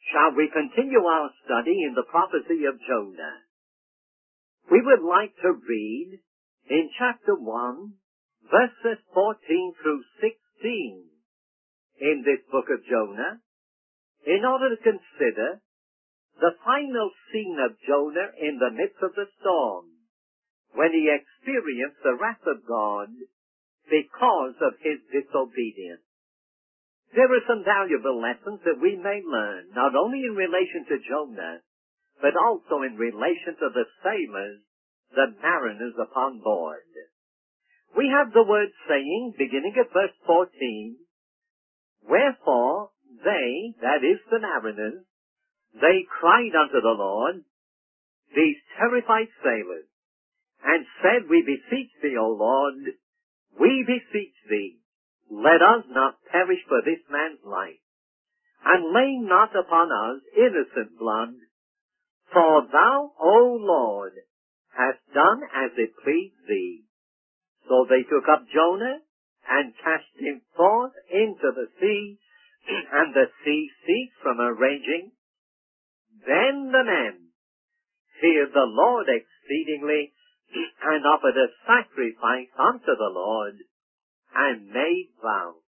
Shall we continue our study in the prophecy of Jonah? We would like to read in chapter 1, verses 14 through 16 in this book of Jonah, in order to consider the final scene of Jonah in the midst of the storm, when he experienced the wrath of God because of his disobedience. There are some valuable lessons that we may learn, not only in relation to Jonah, but also in relation to the sailors, the mariners upon board. We have the word saying, beginning at verse 14, "Wherefore they," that is the mariners, "they cried unto the Lord," these terrified sailors, "and said, We beseech thee, O Lord, we beseech thee, let us not perish for this man's life, and lay not upon us innocent blood, for thou, O Lord, hast done as it pleased thee." So they took up Jonah and cast him forth into the sea, and the sea ceased from her raging. Then the men feared the Lord exceedingly, and offered a sacrifice unto the Lord, and made vows.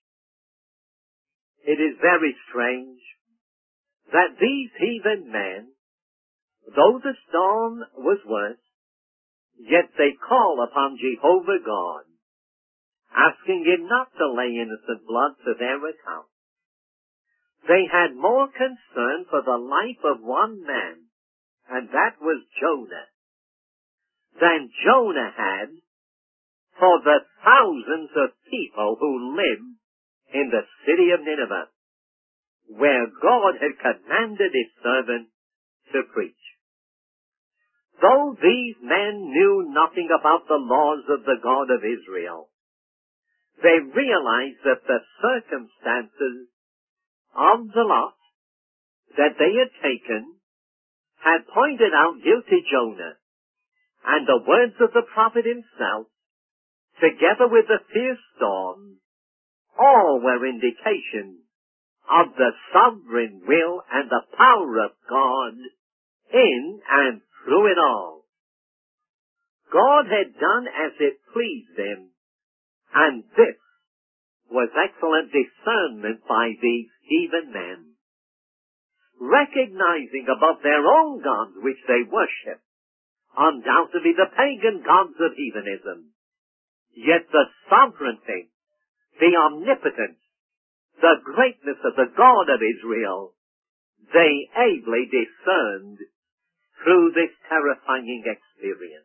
It is very strange that these heathen men, though the storm was worse, yet they call upon Jehovah God, asking him not to lay innocent blood to their account. They had more concern for the life of one man, and that was Jonah, than Jonah had for the thousands of people who lived in the city of Nineveh, where God had commanded his servant to preach. Though these men knew nothing about the laws of the God of Israel, they realized that the circumstances of the lot that they had taken had pointed out guilty Jonah, and the words of the prophet himself, together with the fierce storm, all were indications of the sovereign will and the power of God in and through it all. God had done as it pleased him, and this was excellent discernment by these heathen men. Recognizing above their own gods which they worship, undoubtedly the pagan gods of heathenism, yet the sovereignty, the omnipotence, the greatness of the God of Israel, they ably discerned through this terrifying experience.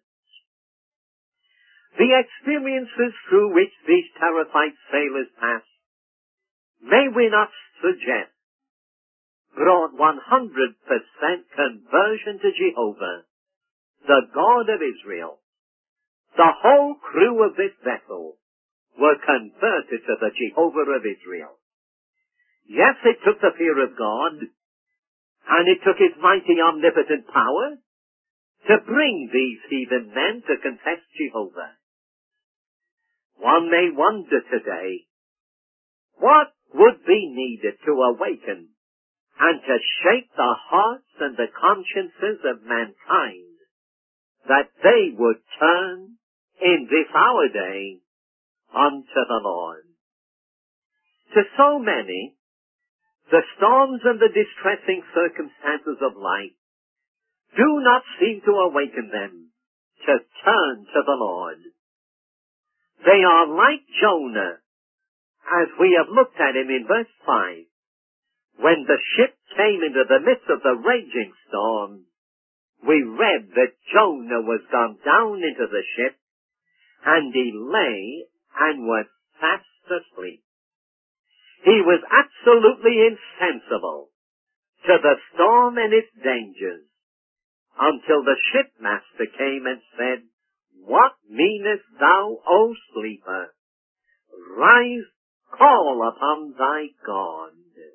The experiences through which these terrified sailors passed, may we not suggest, brought 100% conversion to Jehovah, the God of Israel. The whole crew of this vessel were converted to the Jehovah of Israel. Yes, it took the fear of God, and it took his mighty omnipotent power to bring these heathen men to confess Jehovah. One may wonder today, what would be needed to awaken and to shake the hearts and the consciences of mankind, that they would turn in this our day unto the Lord. To so many, the storms and the distressing circumstances of life do not seem to awaken them to turn to the Lord. They are like Jonah, as we have looked at him in verse 5. When the ship came into the midst of the raging storm, we read that Jonah was gone down into the ship, and he lay and was fast asleep. He was absolutely insensible to the storm and its dangers, until the shipmaster came and said, "What meanest thou, O sleeper? Rise, call upon thy God."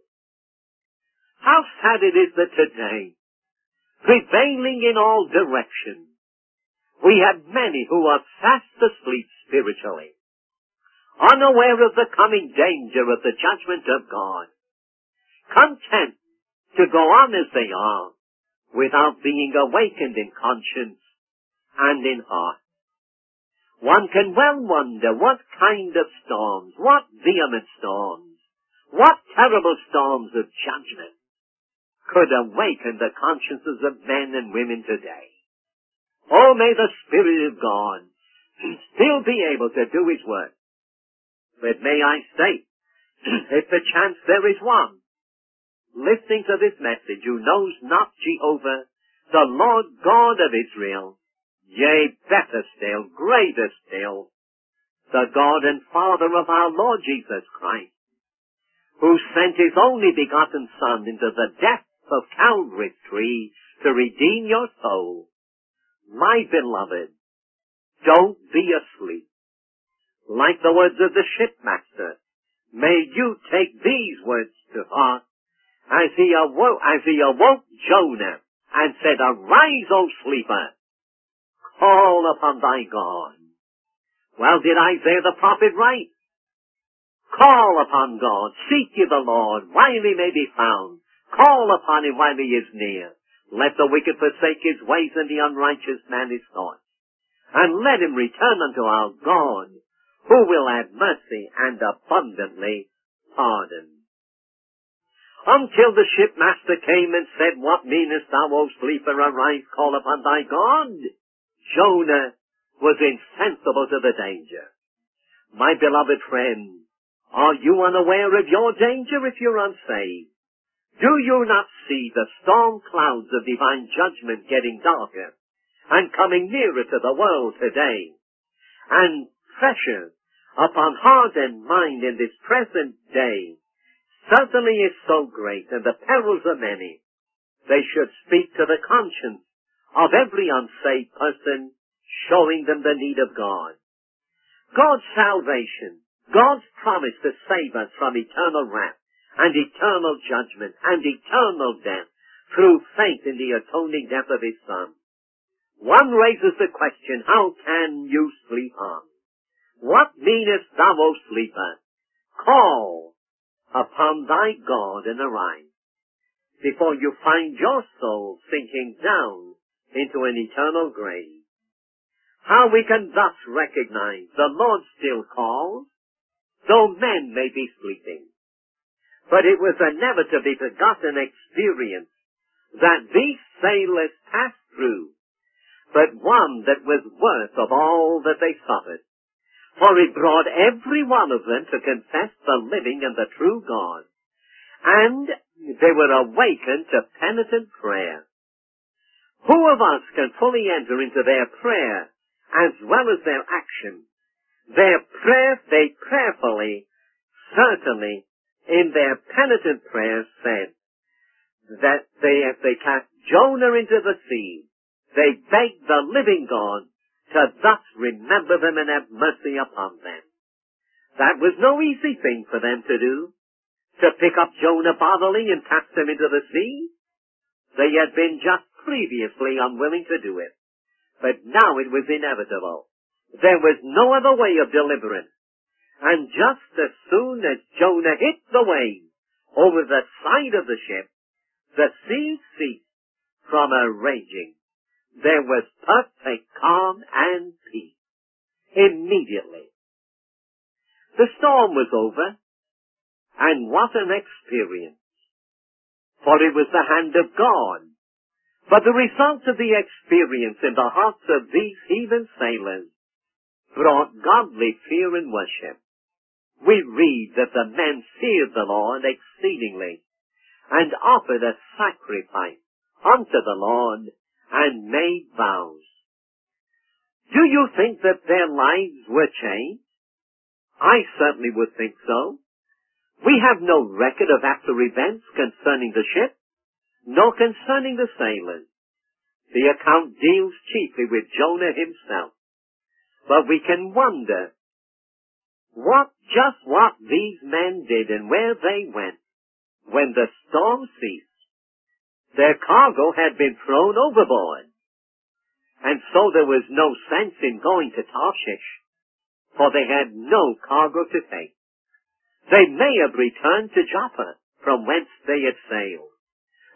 How sad it is that today, prevailing in all directions, we have many who are fast asleep spiritually, unaware of the coming danger of the judgment of God, content to go on as they are, without being awakened in conscience and in heart. One can well wonder what kind of storms, what vehement storms, what terrible storms of judgment could awaken the consciences of men and women today. Oh, may the Spirit of God still be able to do His work. But may I state, if perchance there is one listening to this message who knows not Jehovah, the Lord God of Israel, yea, better still, greater still, the God and Father of our Lord Jesus Christ, who sent His only begotten Son into the depths of Calvary's tree to redeem your soul. My beloved, don't be asleep. Like the words of the shipmaster, may you take these words to heart as he awoke Jonah and said, Arise, O sleeper, call upon thy God. Well, did Isaiah the prophet write? Call upon God, seek ye the Lord, while He may be found. Call upon Him while He is near. Let the wicked forsake his ways and the unrighteous man his thoughts. And let him return unto our God, who will have mercy and abundantly pardon. Until the shipmaster came and said, What meanest thou, O sleeper? Arise, call upon thy God. Jonah was insensible to the danger. My beloved friend, are you unaware of your danger if you're unsaved? Do you not see the storm clouds of divine judgment getting darker and coming nearer to the world today? And pressure upon heart and mind in this present day certainly is so great, and the perils are many. They should speak to the conscience of every unsaved person, showing them the need of God. God's salvation, God's promise to save us from eternal wrath and eternal judgment and eternal death through faith in the atoning death of His Son. One raises the question, how can you sleep on? What meanest thou, O sleeper? Call upon thy God and arise, before you find your soul sinking down into an eternal grave. How we can thus recognize the Lord still calls, though men may be sleeping. But it was a never to be forgotten experience that these sailors passed through, but one that was worth of all that they suffered. For it brought every one of them to confess the living and the true God, and they were awakened to penitent prayer. Who of us can fully enter into their prayer as well as their action? Their prayer, they prayerfully, certainly, in their penitent prayers said that as they cast Jonah into the sea, they begged the living God to thus remember them and have mercy upon them. That was no easy thing for them to do, to pick up Jonah bodily and cast him into the sea. They had been just previously unwilling to do it, but now it was inevitable. There was no other way of deliverance. And just as soon as Jonah hit the waves over the side of the ship, the sea ceased from her raging. There was perfect calm and peace. Immediately. The storm was over, and what an experience. For it was the hand of God. But the result of the experience in the hearts of these heathen sailors brought godly fear and worship. We read that the men feared the Lord exceedingly, and offered a sacrifice unto the Lord, and made vows. Do you think that their lives were changed? I certainly would think so. We have no record of after events concerning the ship, nor concerning the sailors. The account deals chiefly with Jonah himself. But we can wonder just what these men did and where they went when the storm ceased. Their cargo had been thrown overboard, and so there was no sense in going to Tarshish, for they had no cargo to take. They may have returned to Joppa, from whence they had sailed.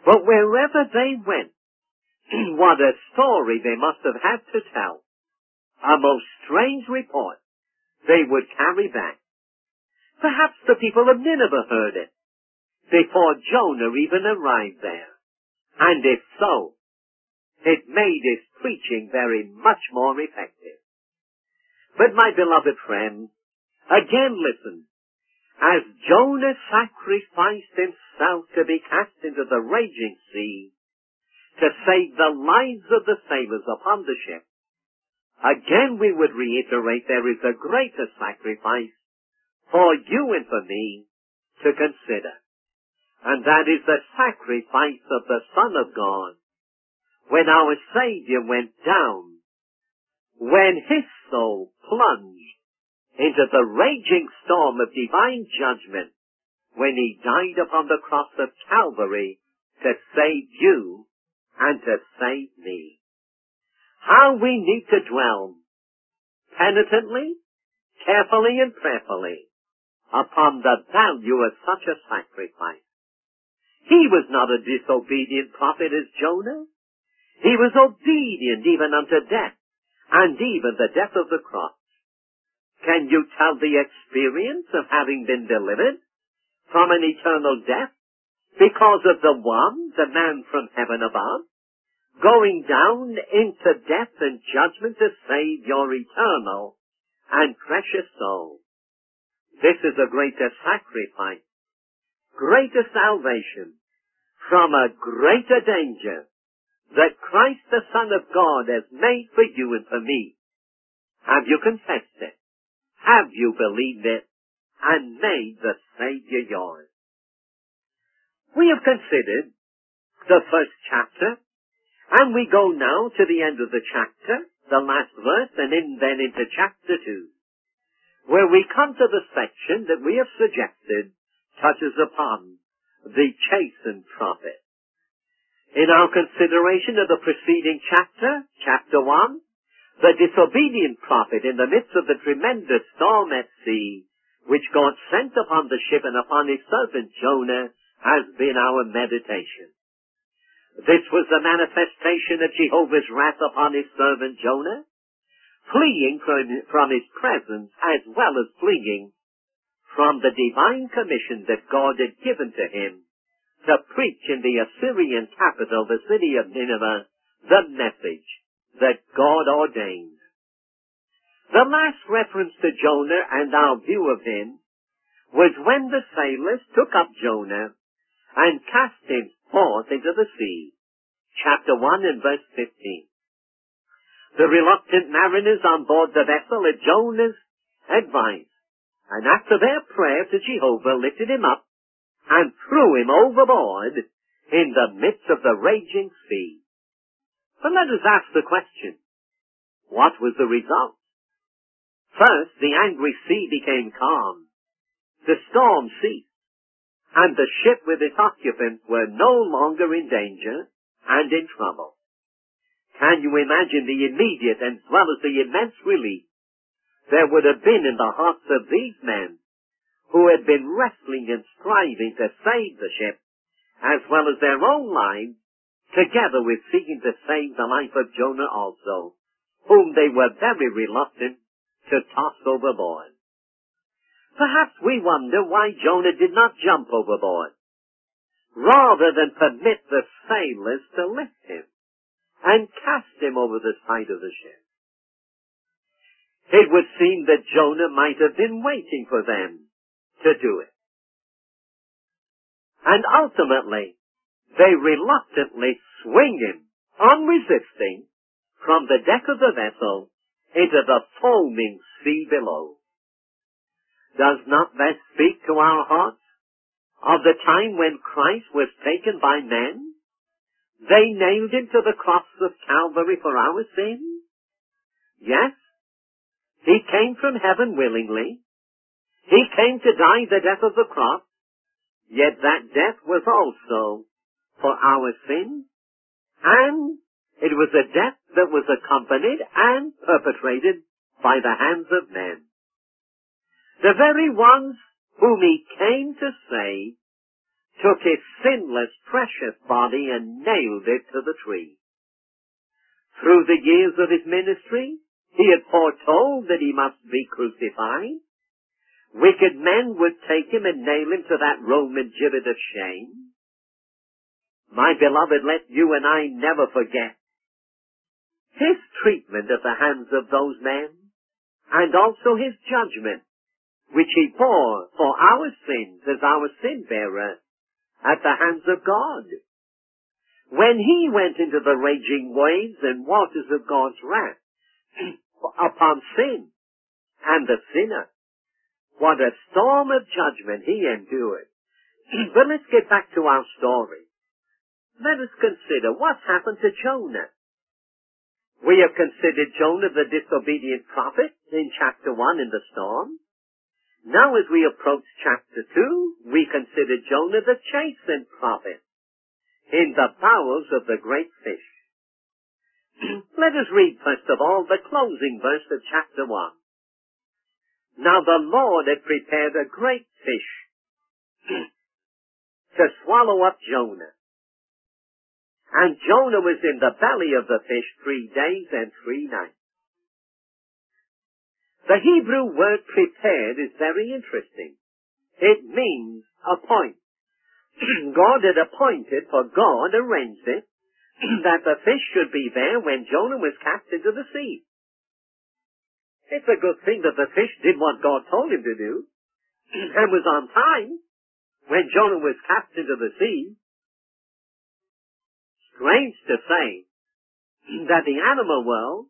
But wherever they went, what a story they must have had to tell. A most strange report they would carry back. Perhaps the people of Nineveh heard it before Jonah even arrived there. And if so, it made his preaching very much more effective. But my beloved friend, again listen. As Jonah sacrificed himself to be cast into the raging sea, to save the lives of the sailors upon the ship, again we would reiterate there is a greater sacrifice for you and for me to consider. And that is the sacrifice of the Son of God. When our Savior went down, when his soul plunged into the raging storm of divine judgment, when he died upon the cross of Calvary to save you and to save me. How we need to dwell penitently, carefully and prayerfully upon the value of such a sacrifice. He was not a disobedient prophet as Jonah. He was obedient even unto death, and even the death of the cross. Can you tell the experience of having been delivered from an eternal death because of the one, the man from heaven above, going down into death and judgment to save your eternal and precious soul? This is a greater sacrifice, greater salvation from a greater danger that Christ the Son of God has made for you and for me. Have you confessed it? Have you believed it and made the Savior yours? We have considered the first chapter, and we go now to the end of the chapter, the last verse, and then into chapter 2, where we come to the section that we have suggested touches upon the chastened prophet. In our consideration of the preceding chapter, chapter 1, the disobedient prophet in the midst of the tremendous storm at sea, which God sent upon the ship and upon his servant Jonah, has been our meditation. This was the manifestation of Jehovah's wrath upon his servant Jonah, fleeing from his presence as well as fleeing from the divine commission that God had given to him to preach in the Assyrian capital, the city of Nineveh, the message that God ordained. The last reference to Jonah and our view of him was when the sailors took up Jonah and cast him forth into the sea. Chapter 1 and verse 15. The reluctant mariners on board the vessel at Jonah's advice, and after their prayer to Jehovah, lifted him up and threw him overboard in the midst of the raging sea. But let us ask the question, what was the result? First, the angry sea became calm. The storm ceased, and the ship with its occupants were no longer in danger and in trouble. Can you imagine the immediate as well as the immense relief there would have been in the hearts of these men who had been wrestling and striving to save the ship, as well as their own lives, together with seeking to save the life of Jonah also, whom they were very reluctant to toss overboard. Perhaps we wonder why Jonah did not jump overboard, rather than permit the sailors to lift him and cast him over the side of the ship. It would seem that Jonah might have been waiting for them to do it. And ultimately, they reluctantly swing him, unresisting, from the deck of the vessel into the foaming sea below. Does not that speak to our hearts of the time when Christ was taken by men? They nailed him to the cross of Calvary for our sins? Yes, he came from heaven willingly. He came to die the death of the cross, yet that death was also for our sins, and it was a death that was accompanied and perpetrated by the hands of men. The very ones whom he came to save took his sinless, precious body and nailed it to the tree. Through the years of his ministry, he had foretold that he must be crucified. Wicked men would take him and nail him to that Roman gibbet of shame. My beloved, let you and I never forget his treatment at the hands of those men, and also his judgment, which he bore for our sins as our sin-bearer at the hands of God. When he went into the raging waves and waters of God's wrath upon sin and the sinner, what a storm of judgment he endured. But let's get back to our story. Let us consider what happened to Jonah. We have considered Jonah the disobedient prophet in chapter 1 in the storm. Now as we approach chapter 2, we consider Jonah the chastened prophet in the bowels of the great fish. Let us read first of all the closing verse of chapter 1. Now the Lord had prepared a great fish to swallow up Jonah. And Jonah was in the belly of the fish 3 days and 3 nights. The Hebrew word prepared is very interesting. It means appoint. God had appointed, for God arranged it, that the fish should be there when Jonah was cast into the sea. It's a good thing that the fish did what God told him to do, and was on time when Jonah was cast into the sea. Strange to say that the animal world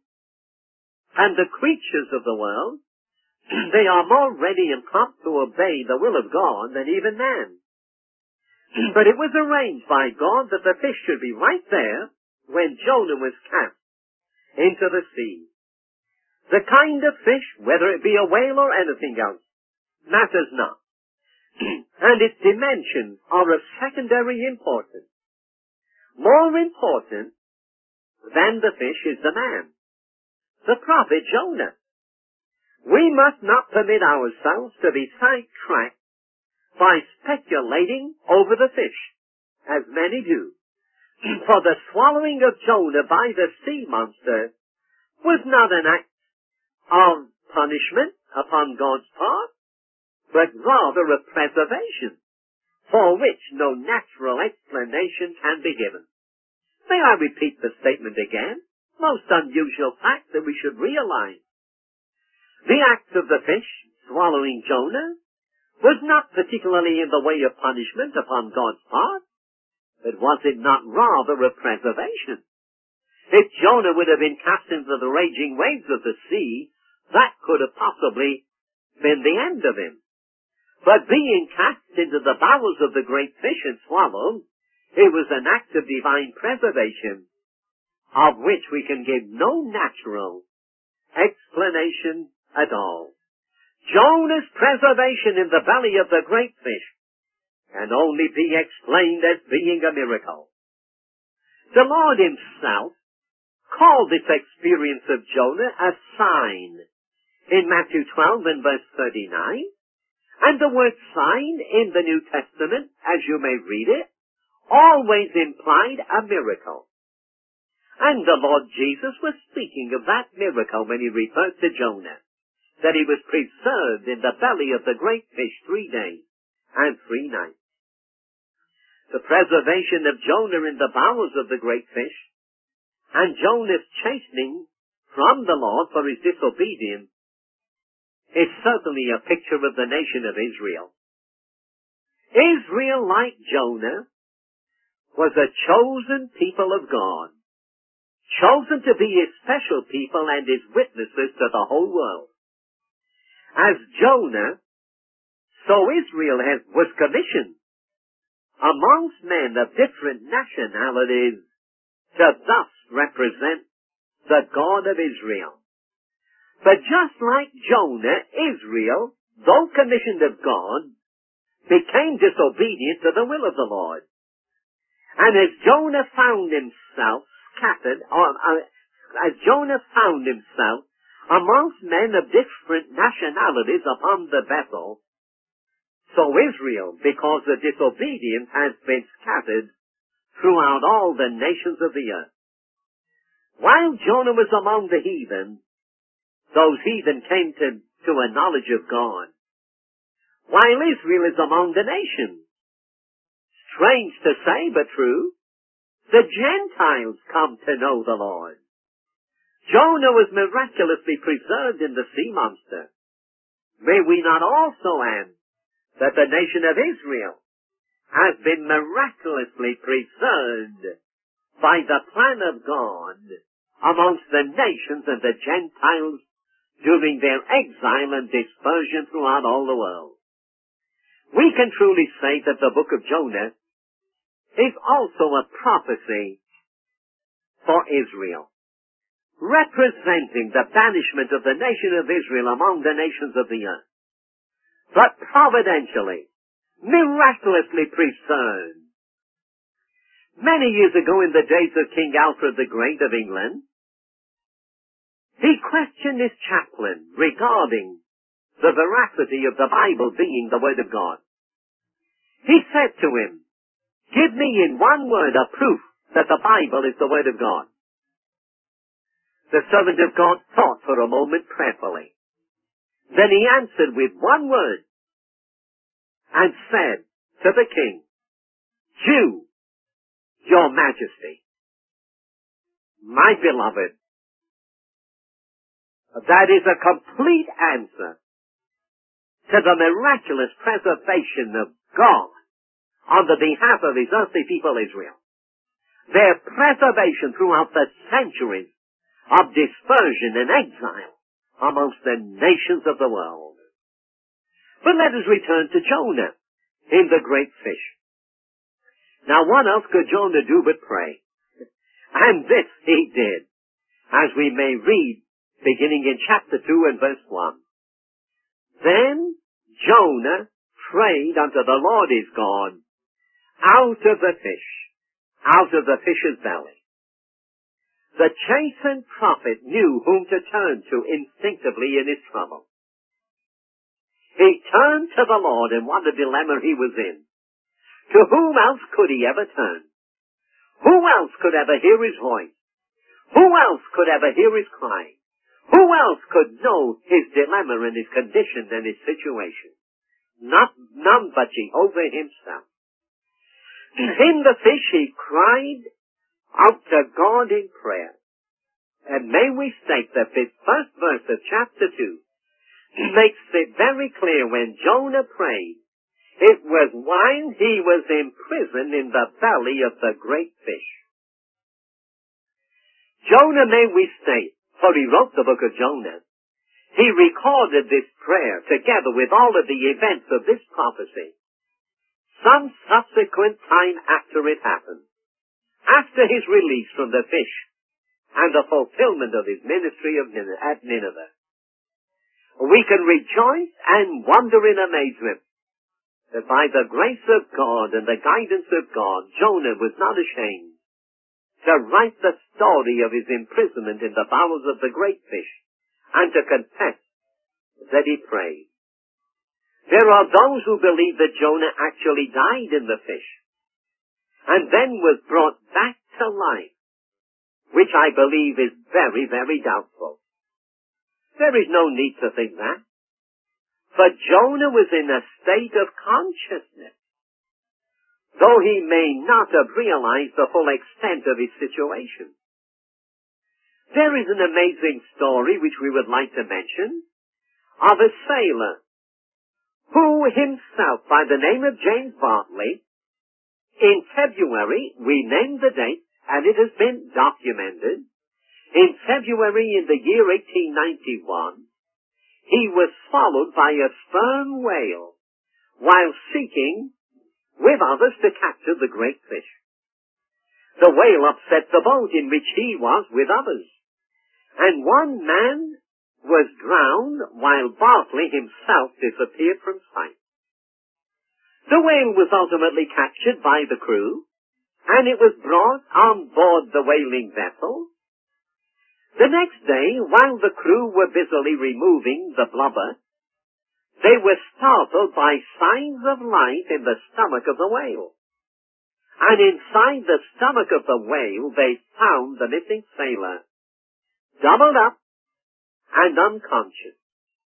and the creatures of the world, they are more ready and prompt to obey the will of God than even man. But it was arranged by God that the fish should be right there when Jonah was cast into the sea. The kind of fish, whether it be a whale or anything else, matters not. And its dimensions are of secondary importance. More important than the fish is the man, the prophet Jonah. We must not permit ourselves to be sidetracked by speculating over the fish, as many do. For the swallowing of Jonah by the sea monster was not an act of punishment upon God's part, but rather of preservation, for which no natural explanation can be given. May I repeat the statement again? Most unusual fact that we should realize. The act of the fish swallowing Jonah was not particularly in the way of punishment upon God's part, but was it not rather of preservation? If Jonah would have been cast into the raging waves of the sea, that could have possibly been the end of him. But being cast into the bowels of the great fish and swallowed, it was an act of divine preservation, of which we can give no natural explanation at all. Jonah's preservation in the belly of the great fish can only be explained as being a miracle. The Lord himself called this experience of Jonah a sign in Matthew 12 and verse 39. And the word sign in the New Testament, as you may read it, always implied a miracle. And the Lord Jesus was speaking of that miracle when he referred to Jonah, that he was preserved in the belly of the great fish 3 days and 3 nights. The preservation of Jonah in the bowels of the great fish, and Jonah's chastening from the Lord for his disobedience, is certainly a picture of the nation of Israel. Israel, like Jonah, was a chosen people of God, chosen to be his special people and his witnesses to the whole world. As Jonah, so Israel was commissioned amongst men of different nationalities to thus represent the God of Israel. But just like Jonah, Israel, though commissioned of God, became disobedient to the will of the Lord. And as Jonah found himself scattered, as Jonah found himself amongst men of different nationalities upon the vessel, So Israel, because of disobedience, has been scattered throughout all the nations of the earth. While Jonah was among the heathen, those heathen came to a knowledge of God. While Israel is among the nations, strange to say but true, the Gentiles come to know the Lord. Jonah was miraculously preserved in the sea monster. May we not also add that the nation of Israel has been miraculously preserved by the plan of God amongst the nations and the Gentiles during their exile and dispersion throughout all the world. We can truly say that the book of Jonah is also a prophecy for Israel, representing the banishment of the nation of Israel among the nations of the earth, but providentially, miraculously preserved. Many years ago, in the days of King Alfred the Great of England, he questioned his chaplain regarding the veracity of the Bible being the Word of God. He said to him, "Give me in one word a proof that the Bible is the Word of God." The servant of God thought for a moment prayerfully. Then he answered with one word and said to the king, "Jew, your majesty." My beloved, that is a complete answer to the miraculous preservation of God on the behalf of his earthly people Israel. Their preservation throughout the centuries of dispersion and exile amongst the nations of the world. But let us return to Jonah in the great fish. Now what else could Jonah do but pray? And this he did, as we may read beginning in chapter 2 and verse 1. Then Jonah prayed unto the Lord his God out of the fish's belly. The chastened prophet knew whom to turn to instinctively in his trouble. He turned to the Lord, and what a dilemma he was in. To whom else could he ever turn? Who else could ever hear his voice? Who else could ever hear his cry? Who else could know his dilemma and his condition and his situation? None but Jehovah himself. In the fish he cried out to God in prayer. And may we state that this first verse of chapter 2 makes it very clear when Jonah prayed, it was while he was imprisoned in the belly of the great fish. Jonah, may we state, for he wrote the book of Jonah, he recorded this prayer together with all of the events of this prophecy some subsequent time after it happened, after his release from the fish and the fulfillment of his ministry at Nineveh. We can rejoice and wonder in amazement that by the grace of God and the guidance of God, Jonah was not ashamed to write the story of his imprisonment in the bowels of the great fish and to confess that he prayed. There are those who believe that Jonah actually died in the fish and then was brought back to life, which I believe is very, very doubtful. There is no need to think that. But Jonah was in a state of consciousness, though he may not have realized the full extent of his situation. There is an amazing story which we would like to mention of a sailor who himself, by the name of James Bartley, in February, we named the date, and it has been documented, in February in the year 1891, he was swallowed by a sperm whale while seeking with others to capture the great fish. The whale upset the boat in which he was with others, and one man was drowned while Bartley himself disappeared from sight. The whale was ultimately captured by the crew, and it was brought on board the whaling vessel. The next day, while the crew were busily removing the blubber, they were startled by signs of life in the stomach of the whale. And inside the stomach of the whale, they found the missing sailor, doubled up and unconscious.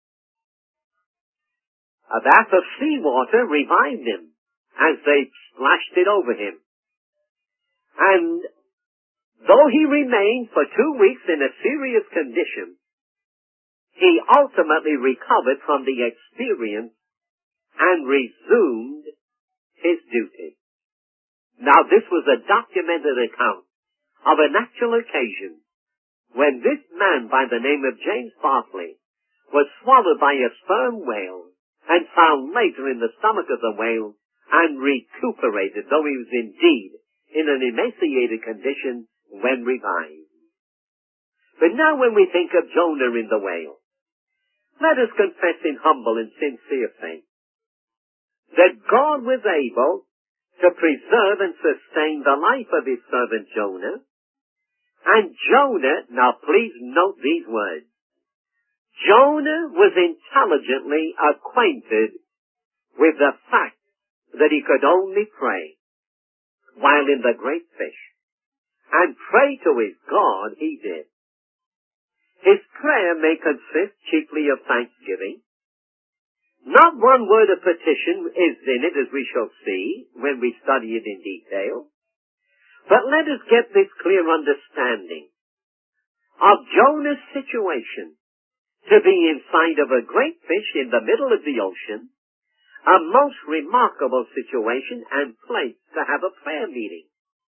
A bath of seawater revived him as they splashed it over him. And though he remained for 2 weeks in a serious condition, he ultimately recovered from the experience and resumed his duty. Now this was a documented account of an actual occasion when this man by the name of James Barclay was swallowed by a sperm whale and found later in the stomach of the whale and recuperated, though he was indeed in an emaciated condition when revived. But now when we think of Jonah in the whale, let us confess in humble and sincere faith that God was able to preserve and sustain the life of his servant Jonah. And Jonah, now please note these words, Jonah was intelligently acquainted with the fact that he could only pray while in the great fish. And pray to his God he did. His prayer may consist chiefly of thanksgiving. Not one word of petition is in it, as we shall see when we study it in detail. But let us get this clear understanding of Jonah's situation to be inside of a great fish in the middle of the ocean, a most remarkable situation and place to have a prayer meeting.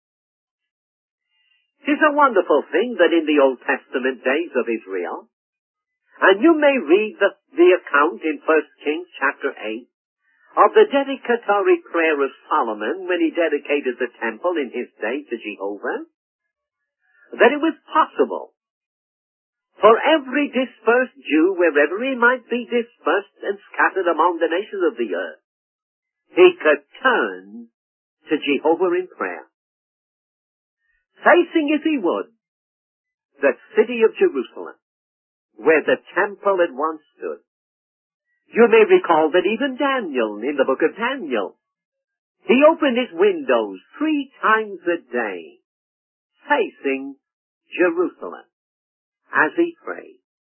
It is a wonderful thing that in the Old Testament days of Israel, and you may read the account in 1 Kings chapter 8 of the dedicatory prayer of Solomon when he dedicated the temple in his day to Jehovah, that it was possible for every dispersed Jew, wherever he might be dispersed and scattered among the nations of the earth, he could turn to Jehovah in prayer, facing, if he would, the city of Jerusalem, where the temple had once stood. You may recall that even Daniel, in the book of Daniel, he opened his windows 3 times a day, facing Jerusalem, as he prayed.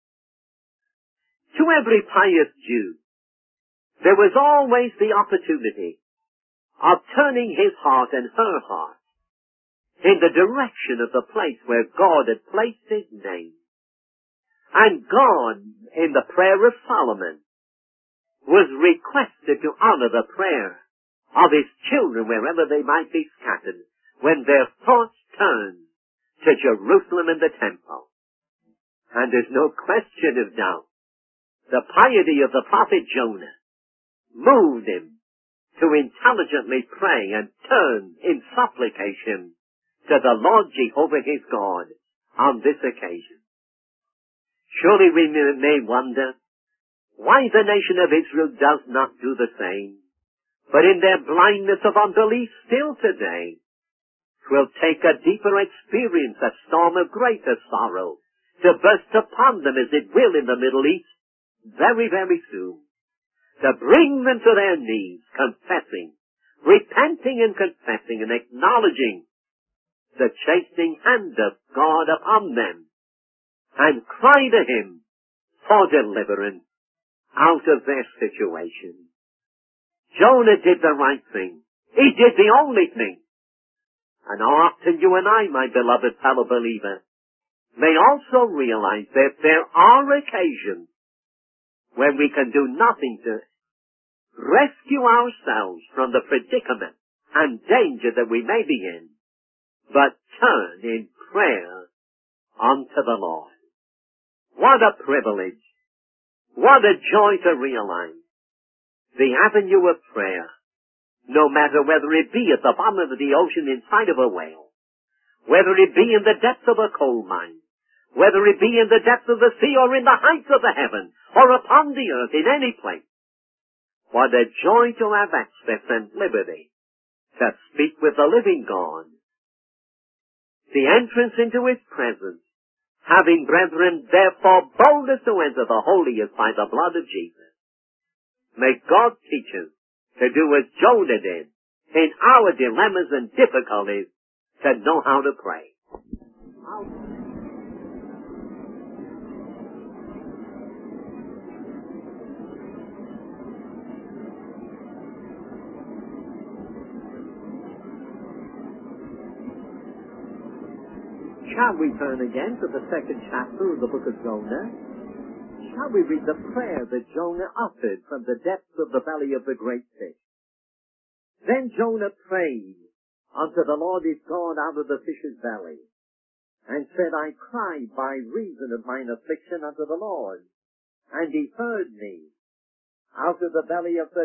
To every pious Jew, there was always the opportunity of turning his heart and her heart in the direction of the place where God had placed his name. And God, in the prayer of Solomon, was requested to honor the prayer of his children wherever they might be scattered, when their thoughts turned to Jerusalem and the temple. And there's no question of doubt, the piety of the prophet Jonah moved him to intelligently pray and turn in supplication to the Lord Jehovah his God on this occasion. Surely we may wonder why the nation of Israel does not do the same, but in their blindness of unbelief still today, 'twill take a deeper experience, a storm of greater sorrow, to burst upon them as it will in the Middle East very, very soon, to bring them to their knees, confessing, repenting and confessing and acknowledging the chastening hand of God upon them, and cry to him for deliverance out of their situation. Jonah did the right thing. He did the only thing. And how often you and I, my beloved fellow believer, may also realize that there are occasions when we can do nothing to rescue ourselves from the predicament and danger that we may be in, but turn in prayer unto the Lord. What a privilege! What a joy to realize the avenue of prayer, no matter whether it be at the bottom of the ocean inside of a whale, whether it be in the depths of a coal mine, whether it be in the depths of the sea or in the heights of the heaven, or upon the earth, in any place. What a joy to have access and liberty to speak with the living God. The entrance into his presence, having, brethren, therefore boldness to enter the holiest by the blood of Jesus. May God teach us to do as Jonah did in our dilemmas and difficulties, to know how to pray. Shall we turn again to the second chapter of the book of Jonah? Shall we read the prayer that Jonah uttered from the depths of the belly of the great fish? Then Jonah prayed unto the Lord his God out of the fish's belly, and said, I cried by reason of mine affliction unto the Lord, and he heard me. Out of the belly of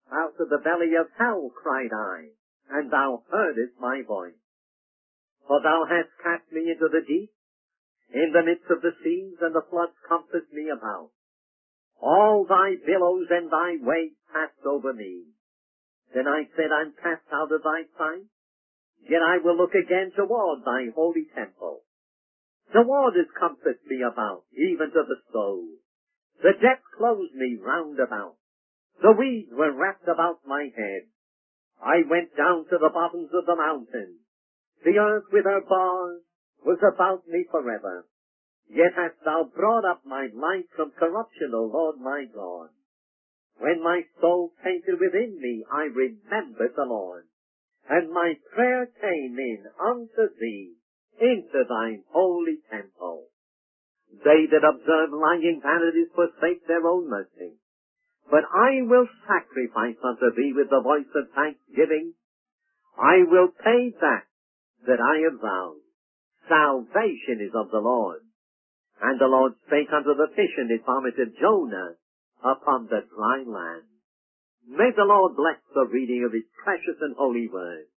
hell cried I, and thou heardest my voice. For thou hast cast me into the deep, in the midst of the seas, and the floods compassed me about. All thy billows and thy waves passed over me. Then I said, I'm cast out of thy sight, yet I will look again toward thy holy temple. The waters compassed me about, even to the soul. The depth closed me round about. The weeds were wrapped about my head. I went down to the bottoms of the mountains. The earth with her bars was about me forever. Yet hast thou brought up my life from corruption, O Lord my God. When my soul fainted within me, I remembered the Lord, and my prayer came in unto thee, into thine holy temple. They that observe lying vanities forsake their own mercy. But I will sacrifice unto thee with the voice of thanksgiving. I will pay that I have vowed. Salvation is of the Lord. And the Lord spake unto the fish, and it vomited Jonah upon the dry land. May the Lord bless the reading of his precious and holy word.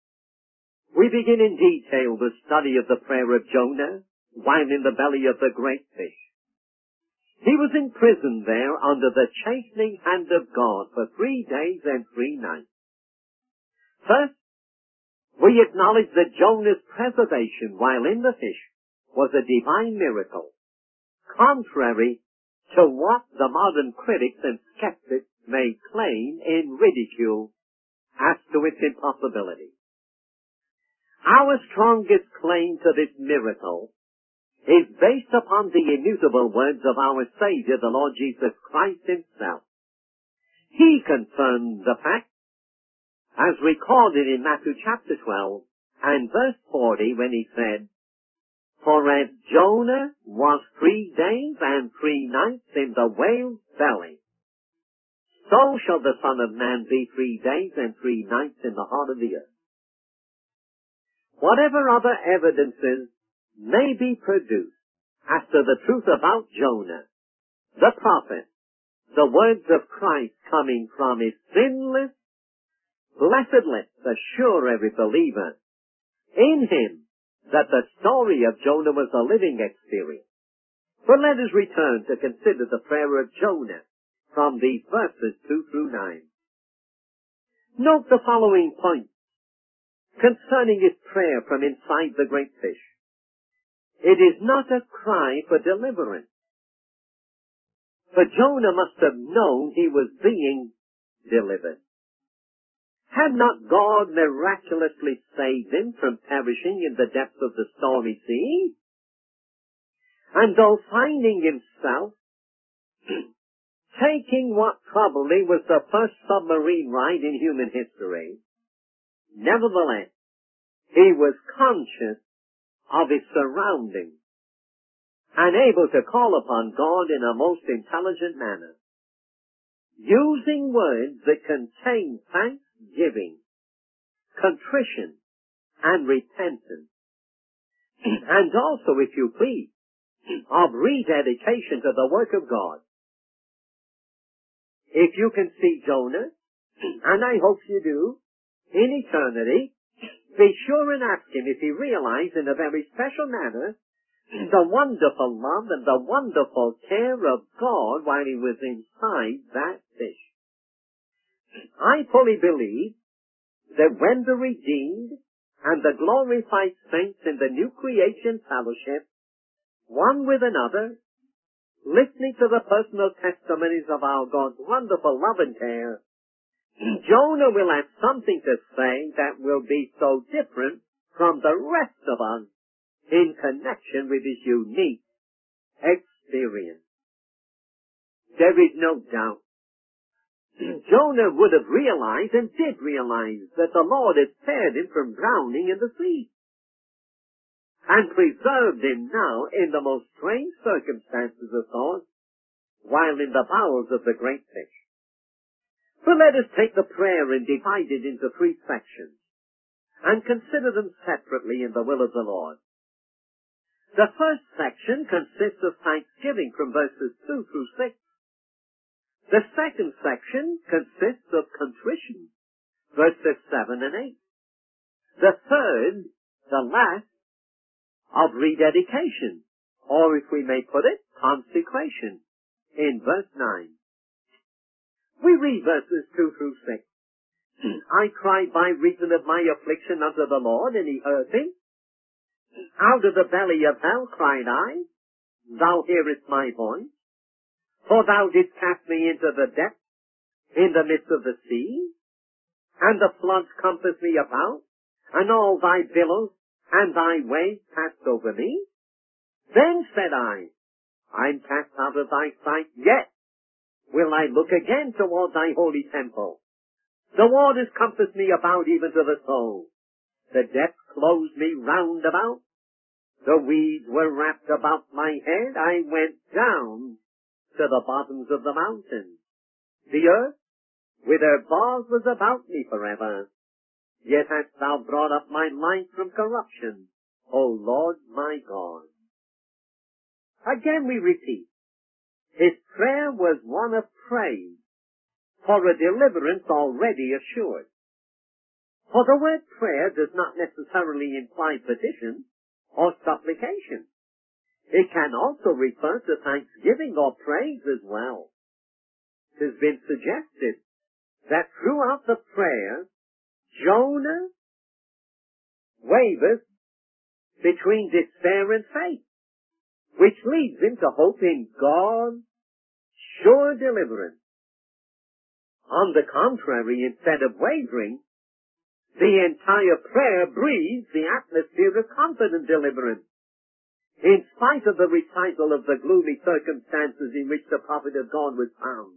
We begin in detail the study of the prayer of Jonah while in the belly of the great fish. He was imprisoned there under the chastening hand of God for 3 days and 3 nights. First, we acknowledge that Jonah's preservation while in the fish was a divine miracle, contrary to what the modern critics and skeptics may claim in ridicule as to its impossibility. Our strongest claim to this miracle is based upon the immutable words of our Savior, the Lord Jesus Christ himself. He confirmed the fact, as recorded in Matthew chapter 12 and verse 40, when he said, For as Jonah was 3 days and 3 nights in the whale's belly, so shall the Son of Man be 3 days and 3 nights in the heart of the earth. Whatever other evidences may be produced as to the truth about Jonah, the prophet, the words of Christ coming from his sinless, blessed lips assure every believer in him that the story of Jonah was a living experience. But let us return to consider the prayer of Jonah from these verses 2 through 9. Note the following points concerning his prayer from inside the great fish. It is not a cry for deliverance, for Jonah must have known he was being delivered. Had not God miraculously saved him from perishing in the depths of the stormy sea? And though finding himself taking what probably was the first submarine ride in human history, nevertheless, he was conscious of his surroundings and able to call upon God in a most intelligent manner, using words that contain thanksgiving, contrition, and repentance, and also, if you please, of rededication to the work of God. If you can see Jonah, and I hope you do, in eternity, be sure and ask him if he realized in a very special manner the wonderful love and the wonderful care of God while he was inside that fish. I fully believe that when the redeemed and the glorified saints in the new creation fellowship, one with another, listening to the personal testimonies of our God's wonderful love and care, Jonah will have something to say that will be so different from the rest of us in connection with his unique experience. There is no doubt Jonah would have realized and did realize that the Lord had spared him from drowning in the sea and preserved him now in the most strange circumstances, of course, while in the bowels of the great fish. But let us take the prayer and divide it into 3 sections and consider them separately in the will of the Lord. The first section consists of thanksgiving from verses 2 through 6. The second section consists of contrition, verses 7 and 8. The third, the last, of rededication, or if we may put it, consecration, in verse 9. We read verses 2 through 6. I cried by reason of my affliction unto the Lord, and he heard me. Out of the belly of hell cried I, thou hearest my voice. For thou didst cast me into the depths, in the midst of the sea, and the floods compassed me about, and all thy billows and thy waves passed over me. Then said I am cast out of thy sight, yet will I look again toward thy holy temple. The waters compassed me about even to the soul. The depths closed me round about. The weeds were wrapped about my head. I went down to the bottoms of the mountains. The earth with her bars was about me forever. Yet hast thou brought up my life from corruption, O Lord my God. Again we repeat, his prayer was one of praise for a deliverance already assured. For the word prayer does not necessarily imply petition or supplication. It can also refer to thanksgiving or praise as well. It has been suggested that throughout the prayer, Jonah wavers between despair and faith, which leads him to hope in God's sure deliverance. On the contrary, instead of wavering, the entire prayer breathes the atmosphere of confident deliverance. In spite of the recital of the gloomy circumstances in which the prophet of God was found.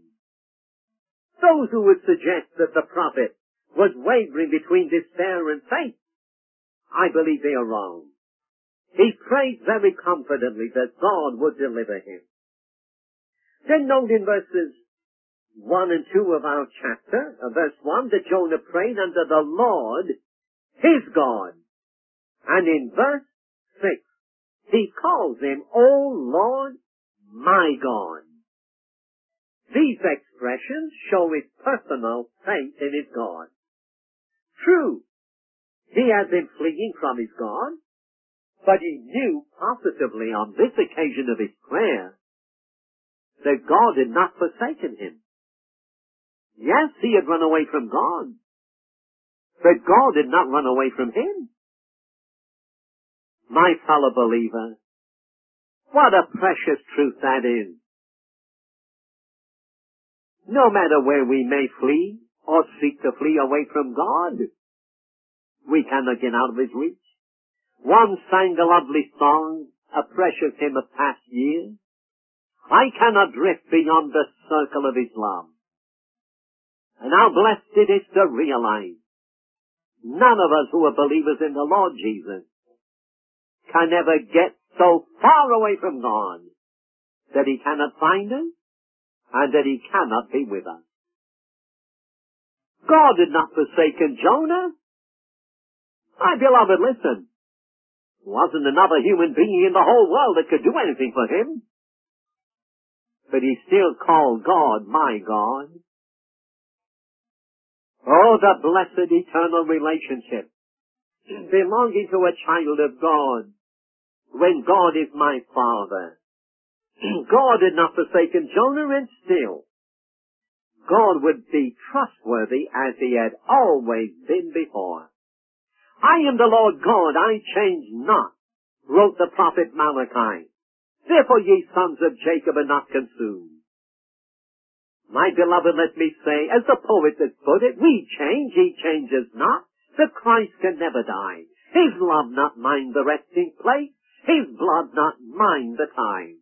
Those who would suggest that the prophet was wavering between despair and faith, I believe they are wrong. He prayed very confidently that God would deliver him. Then note in verses 1 and 2 of our chapter, verse 1, that Jonah prayed unto the Lord, his God. And in verse 6, he calls him, O Lord, my God. These expressions show his personal faith in his God. True, he had been fleeing from his God, but he knew positively on this occasion of his prayer that God had not forsaken him. Yes, he had run away from God, but God did not run away from him. My fellow believer, what a precious truth that is. No matter where we may flee or seek to flee away from God, we cannot get out of his reach. One sang a lovely song, a precious hymn of past years. I cannot drift beyond the circle of his love. And how blessed it is to realize none of us who are believers in the Lord Jesus can ever get so far away from God that he cannot find us and that he cannot be with us. God had not forsaken Jonah. My beloved, listen. There wasn't another human being in the whole world that could do anything for him. But he still called God my God. Oh, the blessed eternal relationship belonging to a child of God when God is my Father. God had not forsaken Jonah, and still God would be trustworthy as he had always been before. I am the Lord God, I change not, wrote the prophet Malachi. Therefore ye sons of Jacob are not consumed. My beloved, let me say, as the poet has put it, we change, he changes not. The Christ can never die. His love not mind the resting place, his blood not mind the time.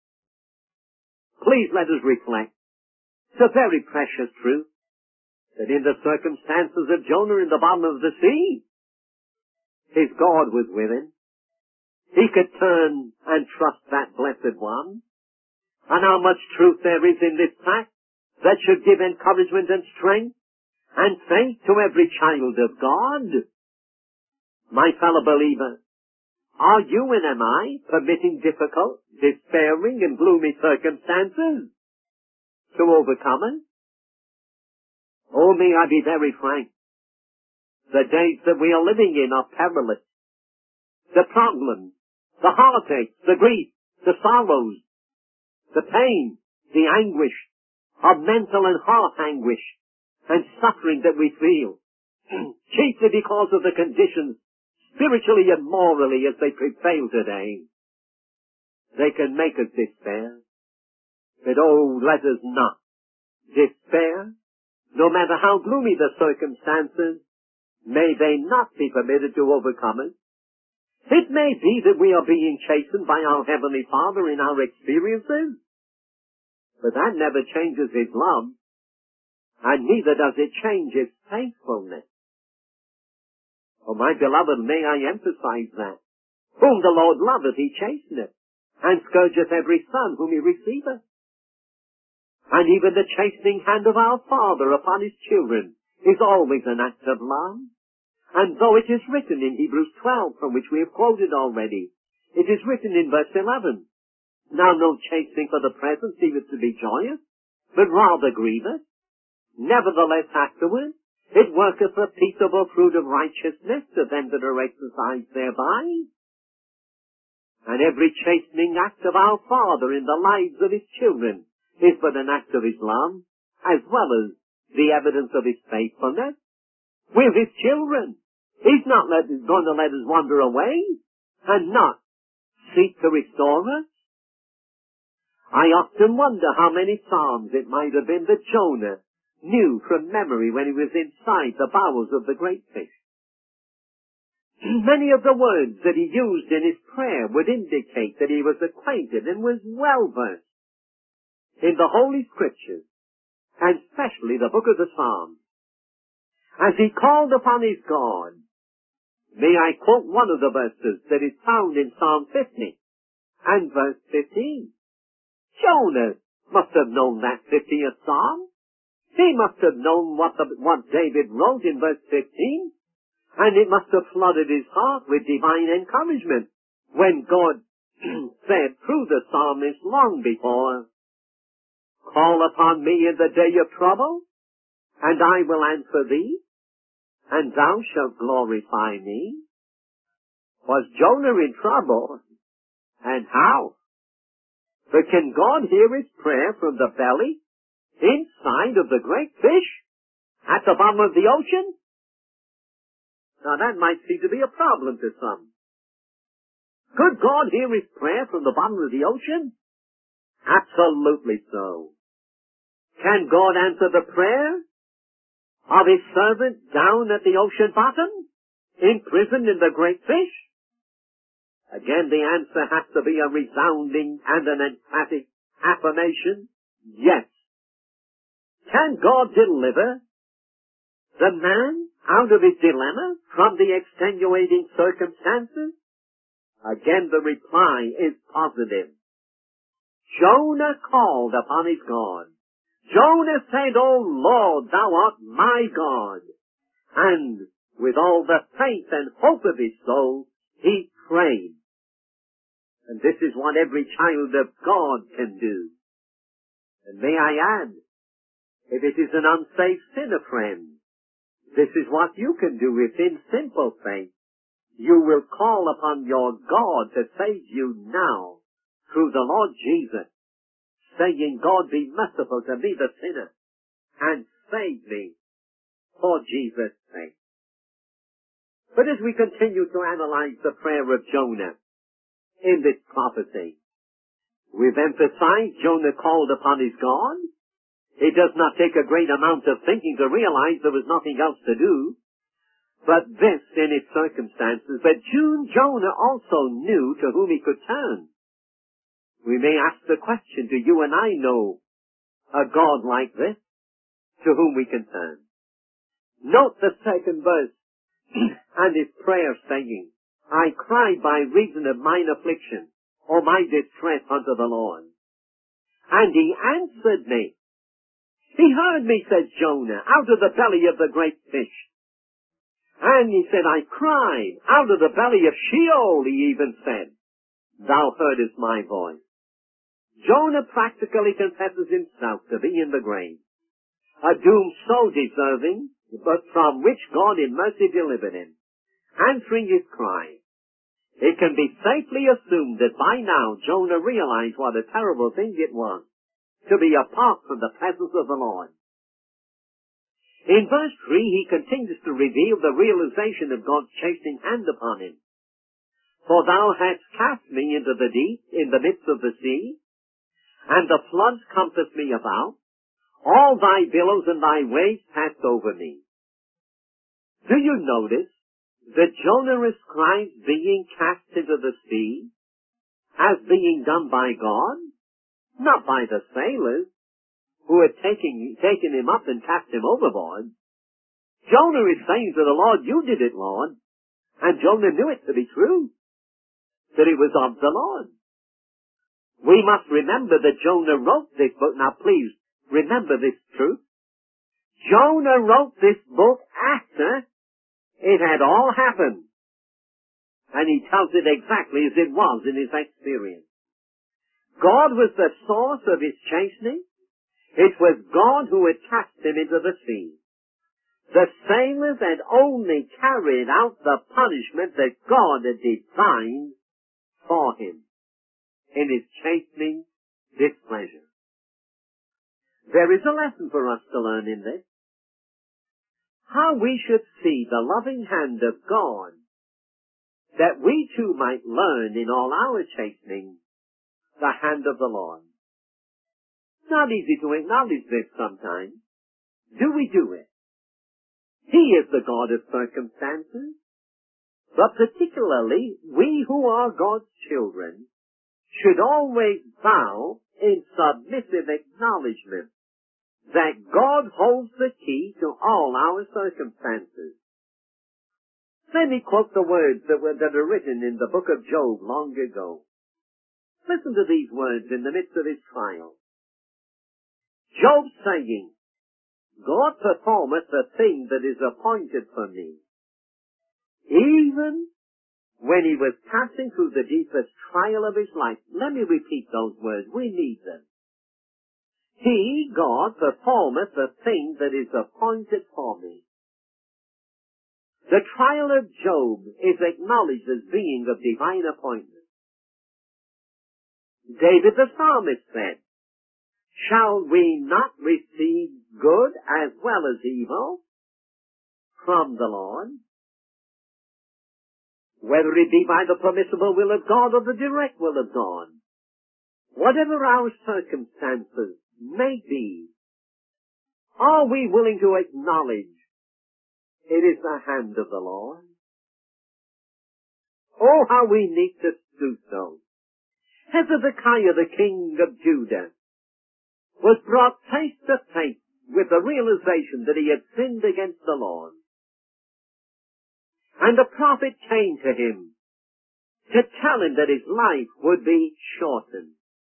Please let us reflect. It's a very precious truth that in the circumstances of Jonah in the bottom of the sea, his God was with him. He could turn and trust that blessed one. And how much truth there is in this fact that should give encouragement and strength and faith to every child of God. My fellow believer, are you and am I permitting difficult, despairing and gloomy circumstances to overcome us? Oh, may I be very frank. The days that we are living in are perilous. The problems, the heartaches, the grief, the sorrows, the pain, the anguish of mental and heart anguish and suffering that we feel, chiefly because of the conditions, spiritually and morally, as they prevail today. They can make us despair. But oh, let us not despair. No matter how gloomy the circumstances, may they not be permitted to overcome us. It may be that we are being chastened by our Heavenly Father in our experiences, but that never changes His love, and neither does it change His faithfulness. Oh, my beloved, may I emphasize that. Whom the Lord loveth, He chasteneth, and scourgeth every son whom He receiveth. And even the chastening hand of our Father upon His children is always an act of love. And though it is written in Hebrews 12, from which we have quoted already, it is written in verse 11, Now no chastening for the present seemeth to be joyous, but rather grievous. Nevertheless afterward, it worketh a peaceable fruit of righteousness to them that are exercised thereby. And every chastening act of our Father in the lives of His children is but an act of His love, as well as the evidence of His faithfulness. We're His children. He's not going to let us wander away and not seek to restore us. I often wonder how many psalms it might have been that Jonah knew from memory when he was inside the bowels of the great fish. Many of the words that he used in his prayer would indicate that he was acquainted and was well versed in the Holy Scriptures, and especially the book of the Psalms. As he called upon his God, may I quote one of the verses that is found in Psalm 50 and verse 15. Jonah must have known that 50th Psalm. He must have known what David wrote in verse 15, and it must have flooded his heart with divine encouragement when God said through the psalmist long before, Call upon me in the day of trouble, and I will answer thee, and thou shalt glorify me. Was Jonah in trouble? And how? But can God hear his prayer from the belly, inside of the great fish, at the bottom of the ocean? Now that might seem to be a problem to some. Could God hear his prayer from the bottom of the ocean? Absolutely so. Can God answer the prayer of his servant down at the ocean bottom, imprisoned in the great fish? Again, the answer has to be a resounding and an emphatic affirmation. Yes. Can God deliver the man out of his dilemma from the extenuating circumstances? Again, the reply is positive. Jonah called upon his God. Jonah said, O Lord, thou art my God. And with all the faith and hope of his soul, he prayed. And this is what every child of God can do. And may I add, if it is an unsaved sinner friend, this is what you can do if in simple faith you will call upon your God to save you now through the Lord Jesus, saying, God, be merciful to me, the sinner, and save me for Jesus' sake. But as we continue to analyze the prayer of Jonah in this prophecy, We've emphasized Jonah called upon his God. It does not take a great amount of thinking to realize there was nothing else to do but this in its circumstances. But Jonah also knew to whom he could turn. We may ask the question, do you and I know a God like this to whom we can turn? Note the second verse and his prayer saying, I cried by reason of mine affliction or my distress unto the Lord. And he answered me. He heard me, says Jonah, out of the belly of the great fish. And he said, I cried out of the belly of Sheol, he even said, thou heardest my voice. Jonah practically confesses himself to be in the grave, a doom so deserving, but from which God in mercy delivered him, answering his cry. It can be safely assumed that by now Jonah realized what a terrible thing it was to be apart from the presence of the Lord. In verse 3, he continues to reveal the realization of God's chastening hand upon him. For thou hast cast me into the deep, in the midst of the sea, and the floods compassed me about. All thy billows and thy waves passed over me. Do you notice that Jonah ascribes being cast into the sea as being done by God, not by the sailors who had taken him up and cast him overboard? Jonah is saying to the Lord, you did it, Lord. And Jonah knew it to be true, that it was of the Lord. We must remember that Jonah wrote this book. Now please, remember this truth. Jonah wrote this book after it had all happened. And he tells it exactly as it was in his experience. God was the source of his chastening. It was God who had cast him into the sea. The sailors had only carried out the punishment that God had designed for him in his chastening displeasure. There is a lesson for us to learn in this. How we should see the loving hand of God, that we too might learn in all our chastening the hand of the Lord. It's not easy to acknowledge this sometimes. Do we do it? He is the God of circumstances, but particularly we who are God's children should always bow in submissive acknowledgement that God holds the key to all our circumstances. Let me quote the words that are written in the book of Job long ago. Listen to these words in the midst of his trial. Job saying, God performeth the thing that is appointed for me. Even when he was passing through the deepest trial of his life. Let me repeat those words. We need them. He, God, performeth the thing that is appointed for me. The trial of Job is acknowledged as being of divine appointment. David the psalmist said, shall we not receive good as well as evil from the Lord? Whether it be by the permissible will of God or the direct will of God, whatever our circumstances may be, are we willing to acknowledge it is the hand of the Lord? Oh, how we need to do so. Hezekiah, the king of Judah, was brought face to face with the realization that he had sinned against the Lord. And the prophet came to him to tell him that his life would be shortened.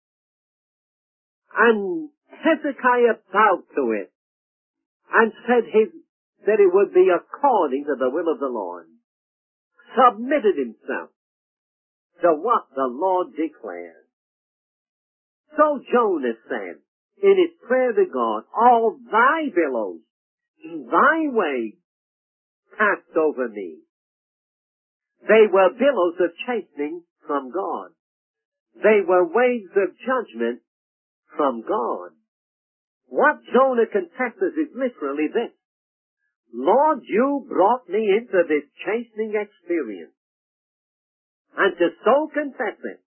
And Hezekiah bowed to it and said that it would be according to the will of the Lord. Submitted himself to what the Lord declared. So Jonah said in his prayer to God, all thy billows, thy waves passed over me. They were billows of chastening from God. They were waves of judgment from God. What Jonah confesses is literally this. Lord, you brought me into this chastening experience. And to so confess it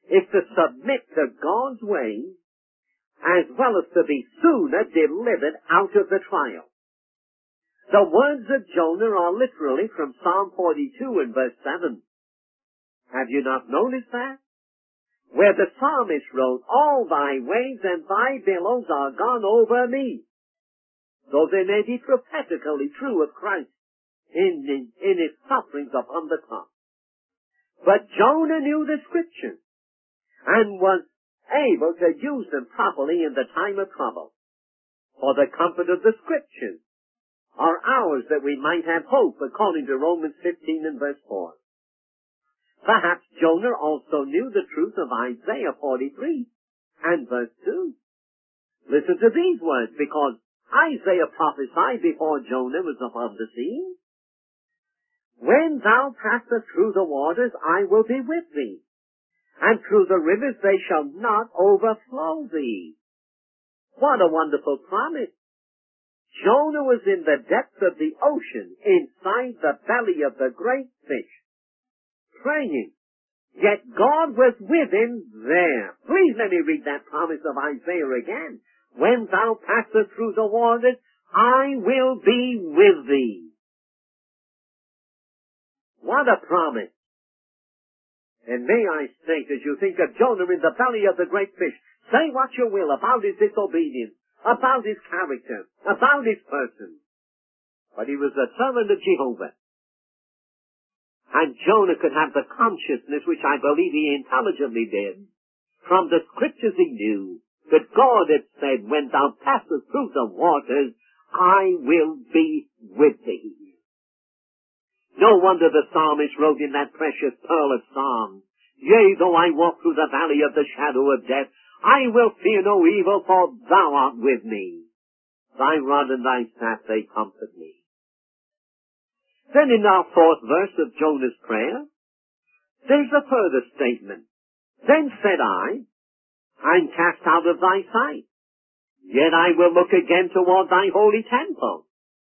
is to submit to God's way, as well as to be sooner delivered out of the trial. The words of Jonah are literally from Psalm 42 and verse 7. Have you not noticed that? Where the psalmist wrote, all thy waves and thy billows are gone over me. Though they may be prophetically true of Christ in his sufferings upon the cross. But Jonah knew the Scriptures and was able to use them properly in the time of trouble. For the comfort of the Scriptures are ours that we might have hope, according to Romans 15 and verse 4. Perhaps Jonah also knew the truth of Isaiah 43 and verse 2. Listen to these words, because Isaiah prophesied before Jonah was upon the scene. When thou passest through the waters, I will be with thee, and through the rivers they shall not overflow thee. What a wonderful promise. Jonah was in the depths of the ocean, inside the belly of the great fish, praying. Yet God was with him there. Please let me read that promise of Isaiah again. When thou passest through the waters, I will be with thee. What a promise. And may I state, as you think of Jonah in the belly of the great fish, say what you will about his disobedience, about his character, about his person. But he was a servant of Jehovah. And Jonah could have the consciousness, which I believe he intelligently did, from the Scriptures he knew, that God had said, when thou passest through the waters, I will be with thee. No wonder the psalmist wrote in that precious pearl of Psalms, yea, though I walk through the valley of the shadow of death, I will fear no evil, for thou art with me. Thy rod and thy staff, they comfort me. Then in our fourth verse of Jonah's prayer, there's a further statement. Then said I'm cast out of thy sight, yet I will look again toward thy holy temple.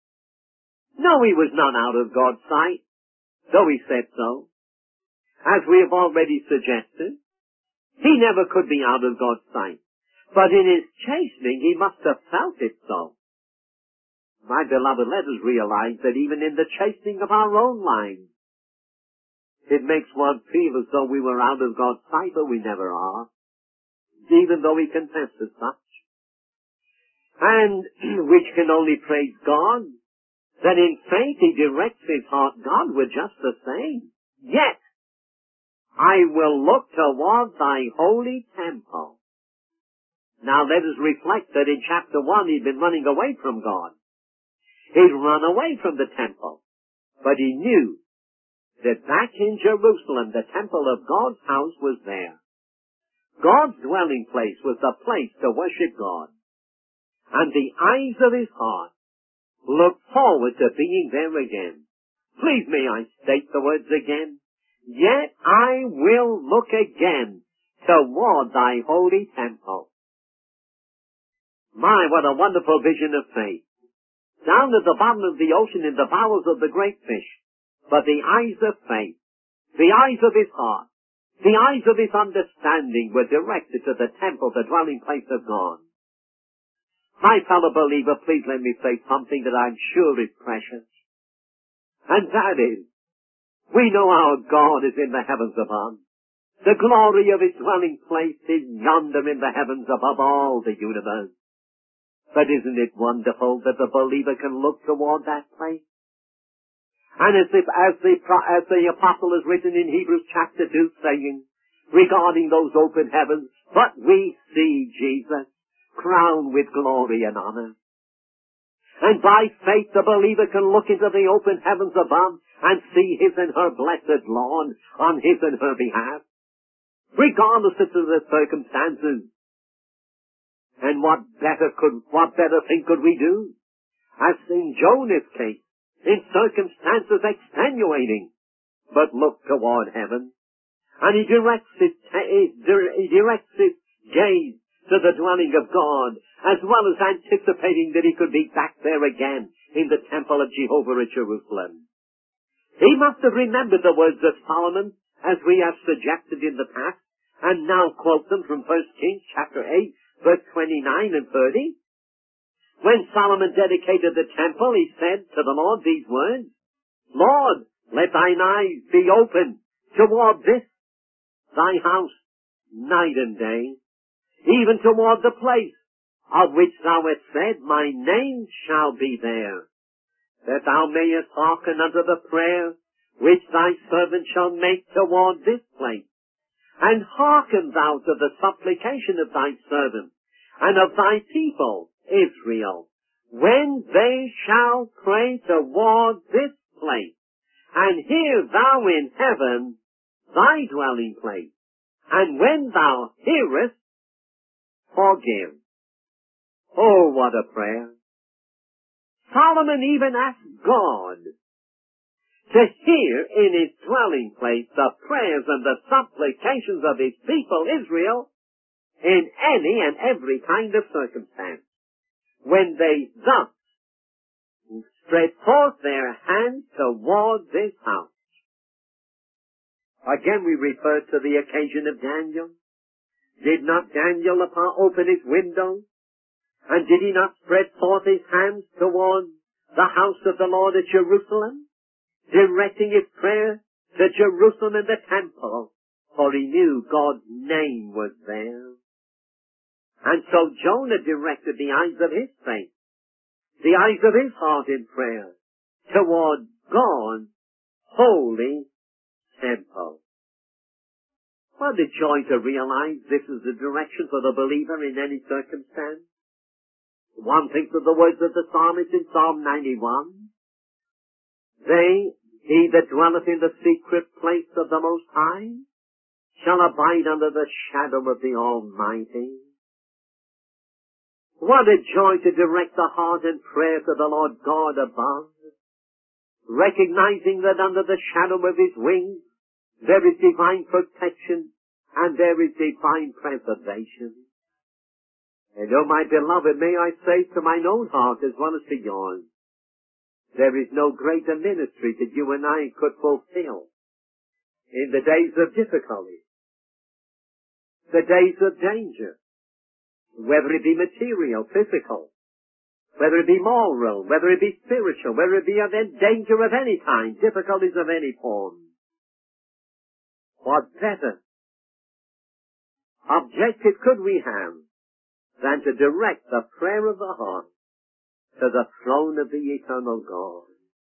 No, he was not out of God's sight, though he said so. As we have already suggested, he never could be out of God's sight. But in his chastening, he must have felt it so. My beloved, let us realize that even in the chastening of our own lives, it makes one feel as though we were out of God's sight, but we never are, even though we confess as such. And which can only praise God, that in faith he directs his heart Godward just the same. Yet, I will look toward thy holy temple. Now let us reflect that in chapter 1 he'd been running away from God. He'd run away from the temple. But he knew that back in Jerusalem the temple of God's house was there. God's dwelling place was the place to worship God. And the eyes of his heart looked forward to being there again. Please may I state the words again? Yet I will look again toward thy holy temple. My, what a wonderful vision of faith. Down at the bottom of the ocean in the bowels of the great fish, but the eyes of faith, the eyes of his heart, the eyes of his understanding were directed to the temple, the dwelling place of God. My fellow believer, please let me say something that I'm sure is precious. And that is, we know our God is in the heavens above. The glory of his dwelling place is yonder in the heavens above all the universe. But isn't it wonderful that the believer can look toward that place? And as the apostle has written in Hebrews chapter 2 saying, regarding those open heavens, but we see Jesus crowned with glory and honor. And by faith the believer can look into the open heavens above and see his and her blessed Lord on his and her behalf, regardless of the circumstances. And what better thing could we do? As in Jonah's case, in circumstances extenuating, but look toward heaven. And he directs his gaze to the dwelling of God, as well as anticipating that he could be back there again in the temple of Jehovah at Jerusalem. He must have remembered the words of Solomon, as we have suggested in the past, and now quote them from 1 Kings chapter 8, verse 29 and 30. When Solomon dedicated the temple, he said to the Lord these words, Lord, let thine eyes be open toward this, thy house, night and day, even toward the place of which thou hast said, my name shall be there, that thou mayest hearken unto the prayer which thy servant shall make toward this place. And hearken thou to the supplication of thy servant, and of thy people, Israel, when they shall pray toward this place. And hear thou in heaven thy dwelling place, and when thou hearest, forgive. Oh, what a prayer. Solomon even asked God to hear in his dwelling place the prayers and the supplications of his people Israel in any and every kind of circumstance, when they thus stretch forth their hands toward this house. Again we refer to the occasion of Daniel. Did not Daniel open his window? And did he not spread forth his hands toward the house of the Lord at Jerusalem, directing his prayer to Jerusalem and the temple, for he knew God's name was there? And so Jonah directed the eyes of his faith, the eyes of his heart in prayer, toward God's holy temple. What a joy to realize this is the direction for the believer in any circumstance. One thinks of the words of the psalmist in Psalm 91. He that dwelleth in the secret place of the Most High shall abide under the shadow of the Almighty. What a joy to direct the heart and prayer to the Lord God above, recognizing that under the shadow of His wings there is divine protection and there is divine preservation. And oh, my beloved, may I say to mine own heart as well as to yours, there is no greater ministry that you and I could fulfill in the days of difficulty, the days of danger, whether it be material, physical, whether it be moral, whether it be spiritual, whether it be of danger of any kind, difficulties of any form. What better objective could we have than to direct the prayer of the heart to the throne of the eternal God?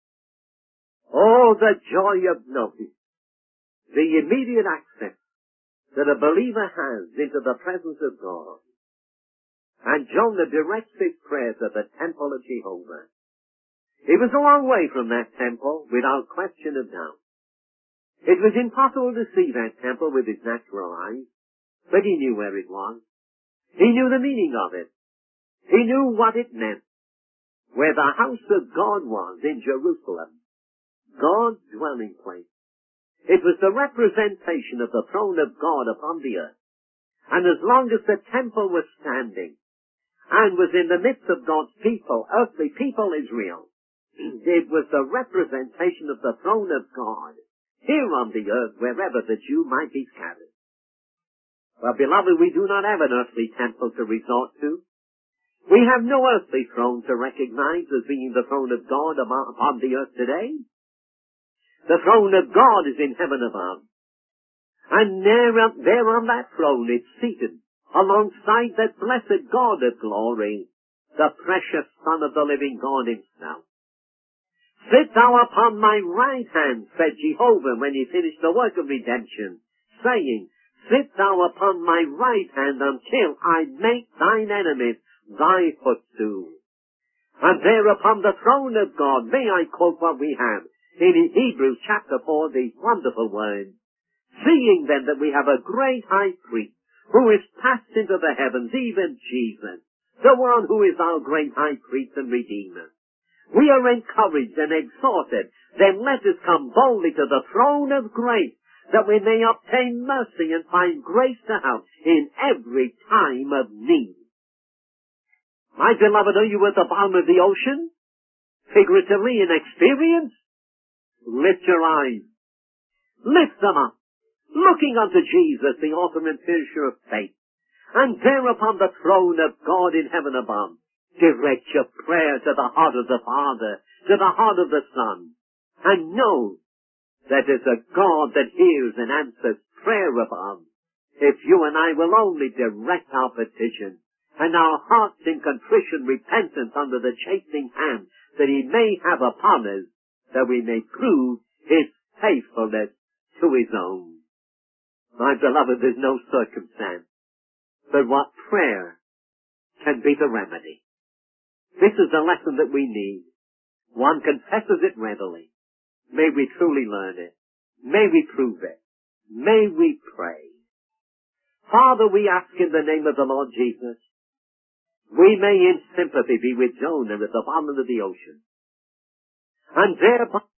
Oh, the joy of knowing the immediate access that a believer has into the presence of God. And Jonah directs his prayer to the temple of Jehovah. He was a long way from that temple, without question of doubt. It was impossible to see that temple with his natural eyes, but he knew where it was. He knew the meaning of it. He knew what it meant. Where the house of God was in Jerusalem, God's dwelling place. It was the representation of the throne of God upon the earth. And as long as the temple was standing and was in the midst of God's people, earthly people Israel, it was the representation of the throne of God here on the earth wherever the Jew might be scattered. Well, beloved, we do not have an earthly temple to resort to. We have no earthly throne to recognize as being the throne of God upon the earth today. The throne of God is in heaven above. And there on that throne is seated, alongside that blessed God of glory, the precious Son of the living God himself. Sit thou upon my right hand, said Jehovah when he finished the work of redemption, saying, sit thou upon my right hand until I make thine enemies thy footstool. And there upon the throne of God, may I quote what we have in Hebrews chapter 4, these wonderful words. Seeing then that we have a great high priest, who is passed into the heavens, even Jesus, the one who is our great high priest and redeemer. We are encouraged and exhorted, then let us come boldly to the throne of grace, that we may obtain mercy and find grace to help in every time of need. My beloved, are you at the bottom of the ocean? Figuratively in experience? Lift your eyes. Lift them up. looking unto Jesus, the author and finisher of faith, and there upon the throne of God in heaven above, direct your prayer to the heart of the Father, to the heart of the Son, and know that it's a God that hears and answers prayer above, if you and I will only direct our petition, and our hearts in contrition repentance under the chastening hand that he may have upon us, that we may prove his faithfulness to his own. My beloved, there's no circumstance but what prayer can be the remedy. This is the lesson that we need. One confesses it readily. May we truly learn it. May we prove it. May we pray. Father, we ask in the name of the Lord Jesus, we may in sympathy be with Jonah at the bottom of the ocean, and thereby